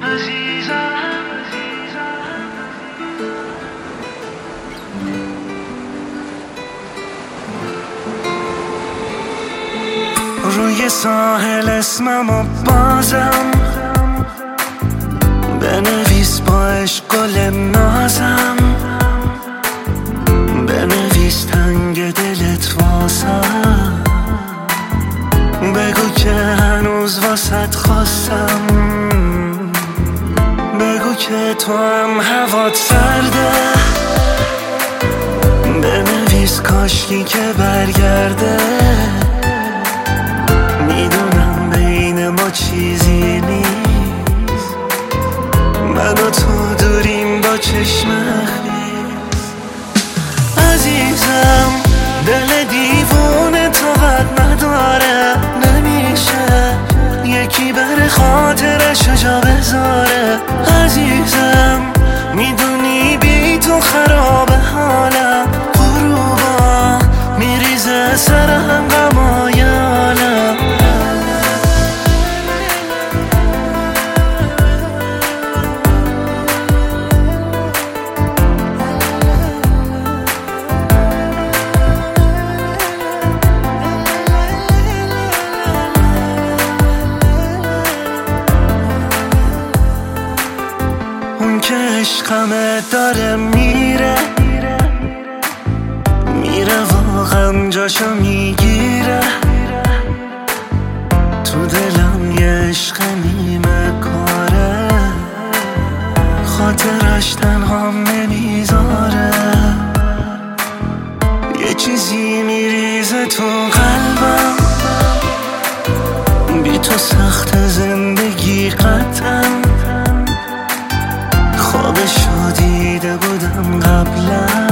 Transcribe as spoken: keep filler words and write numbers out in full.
روی ساحل اسممو بازم بنویس با عشق گل نازم، بنویس تنگ دلت واسم، بگو که هنوز واسط خواستم، بگو که تو هم هوات سرده، بنویس کاشکی که برگرده، میدونم بین ما چیزی نیست، من و تو دوریم با چشم خیز. عزیزم دل دیوونه طاقت نداره، نمیشه یکی بر خاطرش جا بذاره. عزیزم میدونی بی تو خراب حالم، غروبا میریزه سرم غمای عالم. اون که عشقمه داره میره میره واقعا جاشو میگیره، تو دلم یه عشق نیمه کاره، خاطرش تنهام نمیذاره، یه چیزی میریزه تو قلبم، بی تو سخت زندگی قطعا، خوابشو دیده بودم قبلا،